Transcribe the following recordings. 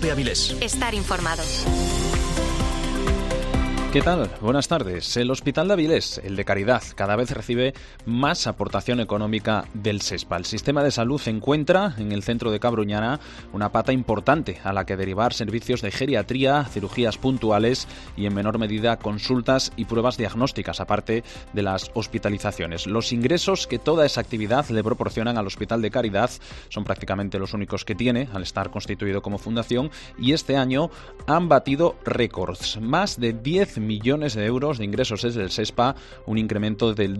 COPE Avilés. Estar informado. ¿Qué tal? Buenas tardes. El Hospital de Avilés, el de Caridad, cada vez recibe más aportación económica del SESPA. El sistema de salud encuentra en el centro de Cabruñana una pata importante a la que derivar servicios de geriatría, cirugías puntuales y en menor medida consultas y pruebas diagnósticas, aparte de las hospitalizaciones. Los ingresos que toda esa actividad le proporcionan al Hospital de Caridad son prácticamente los únicos que tiene al estar constituido como fundación, y este año han batido récords. Más de 10 millones de euros de ingresos desde el SESPA, un incremento del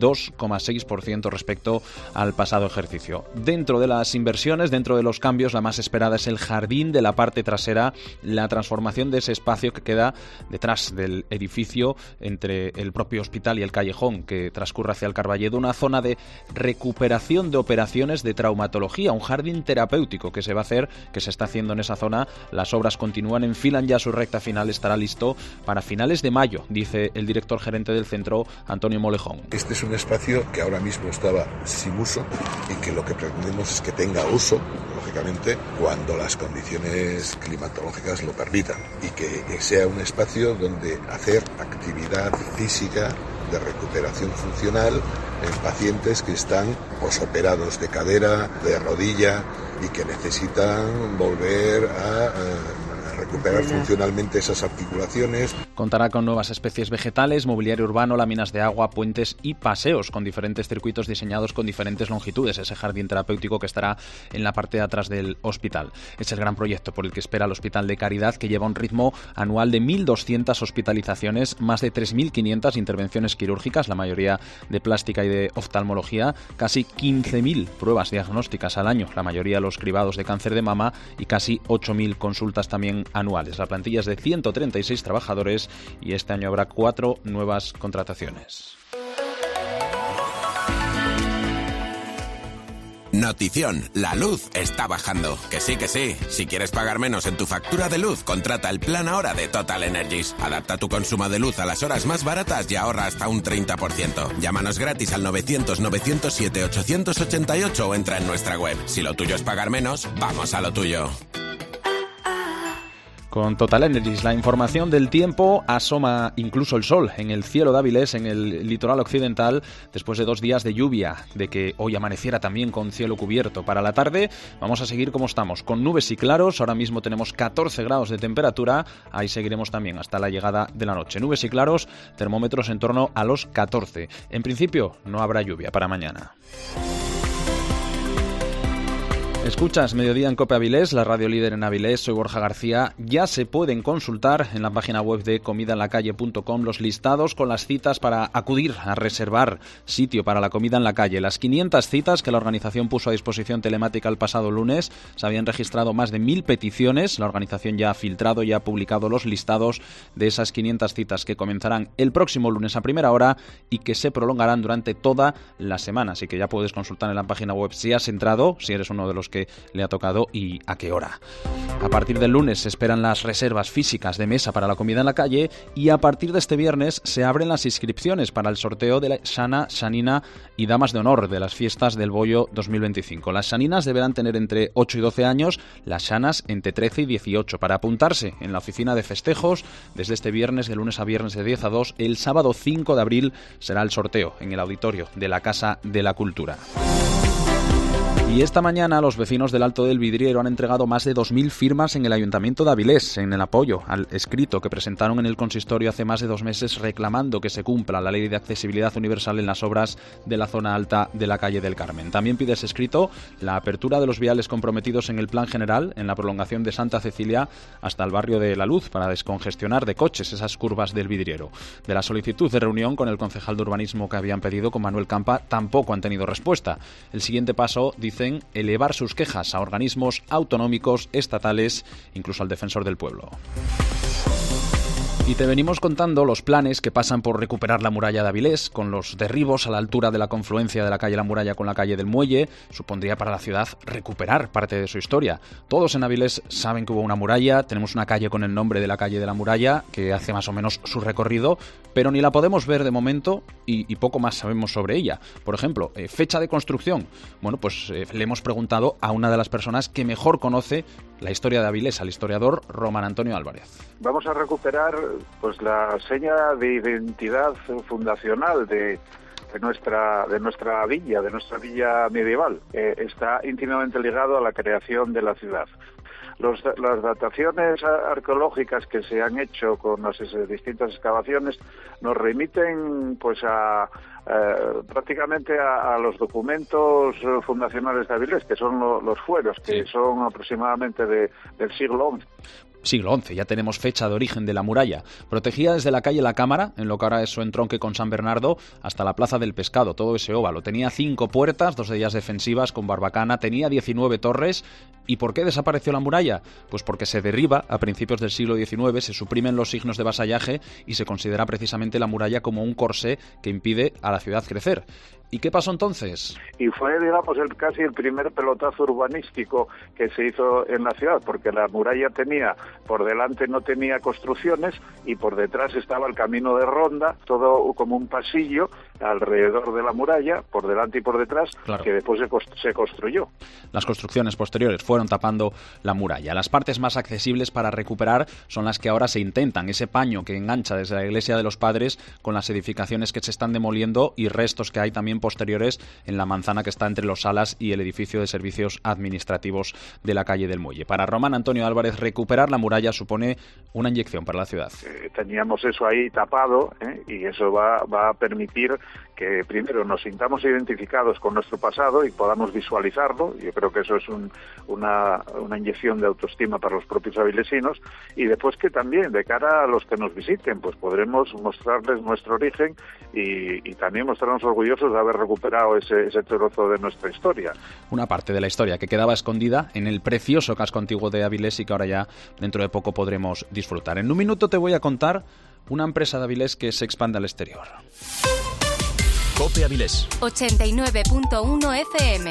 2,6% respecto al pasado ejercicio. Dentro de las inversiones, dentro de los cambios, la más esperada es el jardín de la parte trasera, la transformación de ese espacio que queda detrás del edificio entre el propio hospital y el callejón que transcurre hacia el Carballedo, una zona de recuperación de operaciones de traumatología, un jardín terapéutico que se va a hacer, que se está haciendo en esa zona. Las obras continúan, enfilan ya su recta final, estará listo para finales de mayo, dice el director gerente del centro, Antonio Molejón. Este es un espacio que ahora mismo estaba sin uso y que lo que pretendemos es que tenga uso, lógicamente, cuando las condiciones climatológicas lo permitan, y que sea un espacio donde hacer actividad física de recuperación funcional en pacientes que están posoperados de cadera, de rodilla y que necesitan volver a recuperar funcionalmente esas articulaciones. Contará con nuevas especies vegetales, mobiliario urbano, láminas de agua, puentes y paseos con diferentes circuitos diseñados con diferentes longitudes. Ese jardín terapéutico que estará en la parte de atrás del hospital. Es el gran proyecto por el que espera el Hospital de Caridad, que lleva un ritmo anual de 1.200 hospitalizaciones, más de 3.500 intervenciones quirúrgicas, la mayoría de plástica y de oftalmología, casi 15.000 pruebas diagnósticas al año, la mayoría los cribados de cáncer de mama, y casi 8.000 consultas también anuales. La plantilla es de 136 trabajadores y este año habrá 4 nuevas contrataciones. Notición, la luz está bajando. Que sí, que sí. Si quieres pagar menos en tu factura de luz, contrata el plan ahora de Total Energies. Adapta tu consumo de luz a las horas más baratas y ahorra hasta un 30%. Llámanos gratis al 900-907-888 o entra en nuestra web. Si lo tuyo es pagar menos, vamos a lo tuyo. Con Total Energies, la información del tiempo. Asoma incluso el sol en el cielo de Avilés, en el litoral occidental, después de 2 días de lluvia, de que hoy amaneciera también con cielo cubierto. Para la tarde vamos a seguir como estamos, con nubes y claros. Ahora mismo tenemos 14 grados de temperatura, ahí seguiremos también hasta la llegada de la noche. Nubes y claros, termómetros en torno a los 14. En principio no habrá lluvia para mañana. Escuchas Mediodía en COPE Avilés, la radio líder en Avilés. Soy Borja García. Ya se pueden consultar en la página web de comidaenlacalle.com los listados con las citas para acudir a reservar sitio para la comida en la calle. Las 500 citas que la organización puso a disposición telemática el pasado lunes. Se habían registrado más de 1.000 peticiones. La organización ya ha filtrado y ha publicado los listados de esas 500 citas que comenzarán el próximo lunes a primera hora y que se prolongarán durante toda la semana. Así que ya puedes consultar en la página web si has entrado, si eres uno de los que le ha tocado y a qué hora. A partir del lunes se esperan las reservas físicas de mesa para la comida en la calle, y a partir de este viernes se abren las inscripciones para el sorteo de la Xana, Xanina y Damas de Honor de las fiestas del Bollo 2025. Las Xaninas deberán tener entre 8 y 12 años, las Xanas entre 13 y 18. Para apuntarse en la oficina de festejos, desde este viernes, de lunes a viernes de 10 a 2, el sábado 5 de abril será el sorteo en el auditorio de la Casa de la Cultura. Y esta mañana los vecinos del Alto del Vidriero han entregado más de 2.000 firmas en el Ayuntamiento de Avilés en el apoyo al escrito que presentaron en el consistorio hace más de 2 meses reclamando que se cumpla la Ley de Accesibilidad Universal en las obras de la zona alta de la calle del Carmen. También pide ese escrito la apertura de los viales comprometidos en el Plan General en la prolongación de Santa Cecilia hasta el barrio de La Luz para descongestionar de coches esas curvas del Vidriero. De la solicitud de reunión con el concejal de urbanismo que habían pedido, con Manuel Campa, tampoco han tenido respuesta. El siguiente paso, dicen, elevar sus quejas a organismos autonómicos, estatales, incluso al Defensor del Pueblo. Y te venimos contando los planes que pasan por recuperar la muralla de Avilés, con los derribos a la altura de la confluencia de la calle La Muralla con la calle del Muelle. Supondría para la ciudad recuperar parte de su historia. Todos en Avilés saben que hubo una muralla, tenemos una calle con el nombre de la calle de la Muralla, que hace más o menos su recorrido, pero ni la podemos ver de momento y poco más sabemos sobre ella. Por ejemplo, fecha de construcción. Bueno, pues le hemos preguntado a una de las personas que mejor conoce la historia de Avilés al historiador Román Antonio Álvarez. Vamos a recuperar pues la seña de identidad fundacional de nuestra villa medieval. Está íntimamente ligado a la creación de la ciudad. Las dataciones arqueológicas que se han hecho con las distintas excavaciones nos remiten pues prácticamente a los documentos fundacionales de Avilés, que son los fueros, que son aproximadamente del siglo XI. Siglo XI, ya tenemos fecha de origen de la muralla. Protegida desde la calle La Cámara, en lo que ahora es su entronque con San Bernardo, hasta la Plaza del Pescado, todo ese óvalo. Tenía 5 puertas, 2 de ellas defensivas, con barbacana, tenía 19 torres. ¿Y por qué desapareció la muralla? Pues porque se derriba a principios del siglo XIX, se suprimen los signos de vasallaje y se considera precisamente la muralla como un corsé que impide a la ciudad crecer. ¿Y qué pasó entonces? Y fue, digamos, casi el primer pelotazo urbanístico que se hizo en la ciudad, porque la muralla por delante no tenía construcciones y por detrás estaba el camino de ronda, todo como un pasillo alrededor de la muralla, por delante y por detrás, claro, que después se construyó. Las construcciones posteriores fueron tapando la muralla. Las partes más accesibles para recuperar son las que ahora se intentan, ese paño que engancha desde la iglesia de los Padres con las edificaciones que se están demoliendo y restos que hay también posteriores en la manzana que está entre los Salas y el edificio de servicios administrativos de la calle del Muelle. Para Román Antonio Álvarez, recuperar la muralla supone una inyección para la ciudad. Teníamos eso ahí tapado, y eso va a permitir que primero nos sintamos identificados con nuestro pasado y podamos visualizarlo. Yo creo que eso es una inyección de autoestima para los propios avilesinos, y después que también de cara a los que nos visiten pues podremos mostrarles nuestro origen y también mostrarnos orgullosos de haber recuperado ese trozo de nuestra historia. Una parte de la historia que quedaba escondida en el precioso casco antiguo de Avilés y que ahora ya dentro de poco podremos disfrutar. En un minuto te voy a contar una empresa de Avilés que se expande al exterior. COPE Avilés 89.1 FM.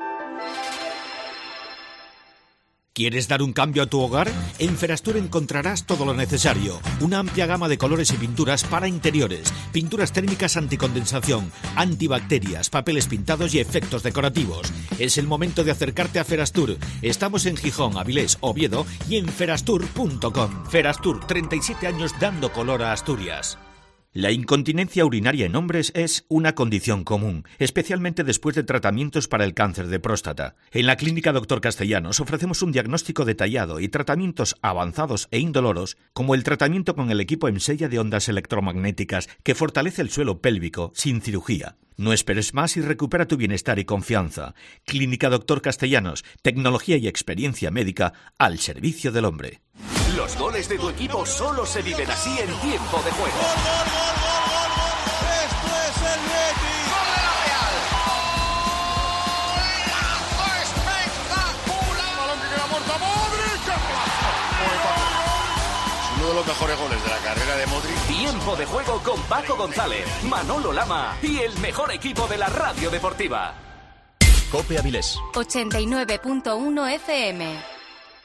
¿Quieres dar un cambio a tu hogar? En Ferastur encontrarás todo lo necesario. Una amplia gama de colores y pinturas para interiores. Pinturas térmicas anticondensación, antibacterias, papeles pintados y efectos decorativos. Es el momento de acercarte a Ferastur. Estamos en Gijón, Avilés, Oviedo y en ferastur.com. Ferastur, 37 años dando color a Asturias. La incontinencia urinaria en hombres es una condición común, especialmente después de tratamientos para el cáncer de próstata. En la Clínica Dr. Castellanos ofrecemos un diagnóstico detallado y tratamientos avanzados e indoloros, como el tratamiento con el equipo Emsella de ondas electromagnéticas que fortalece el suelo pélvico sin cirugía. No esperes más y recupera tu bienestar y confianza. Clínica Dr. Castellanos, tecnología y experiencia médica al servicio del hombre. Los goles de tu equipo solo se viven así en tiempo de juego. ¡Gol, gol, gol, gol, gol, gol! ¡Esto es el Betis! ¡Gol de la Real! ¡Golazo espectacular! ¡Balón que queda muerto! ¡Modric! Es uno de los mejores goles de la carrera de Modric. Tiempo de juego con Paco González, Manolo Lama y el mejor equipo de la radio deportiva. COPE Avilés 89.1 FM.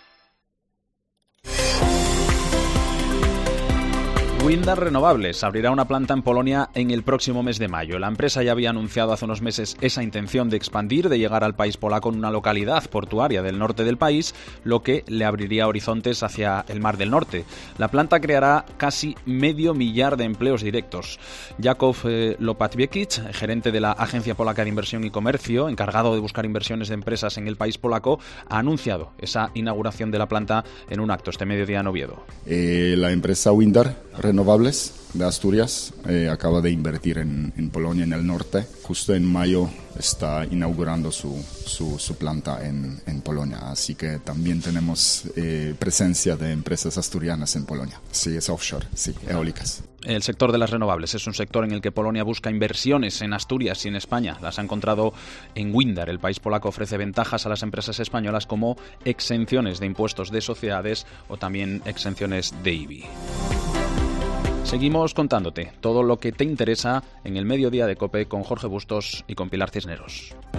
Windar Renovables abrirá una planta en Polonia en el próximo mes de mayo. La empresa ya había anunciado hace unos meses esa intención de expandir, de llegar al país polaco en una localidad portuaria del norte del país, lo que le abriría horizontes hacia el Mar del Norte. La planta creará casi 500,000 de empleos directos. Jakub Lopatwiekic, gerente de la Agencia Polaca de Inversión y Comercio, encargado de buscar inversiones de empresas en el país polaco, ha anunciado esa inauguración de la planta en un acto este mediodía en Oviedo. La empresa Windar Renovables de Asturias acaba de invertir en Polonia, en el norte. Justo en mayo está inaugurando su planta en Polonia, así que también tenemos presencia de empresas asturianas en Polonia. Sí, es offshore, sí, eólicas. El sector de las renovables es un sector en el que Polonia busca inversiones en Asturias y en España. Las ha encontrado en Windar. El país polaco ofrece ventajas a las empresas españolas como exenciones de impuestos de sociedades o también exenciones de IBI. Seguimos contándote todo lo que te interesa en el mediodía de COPE con Jorge Bustos y con Pilar Cisneros.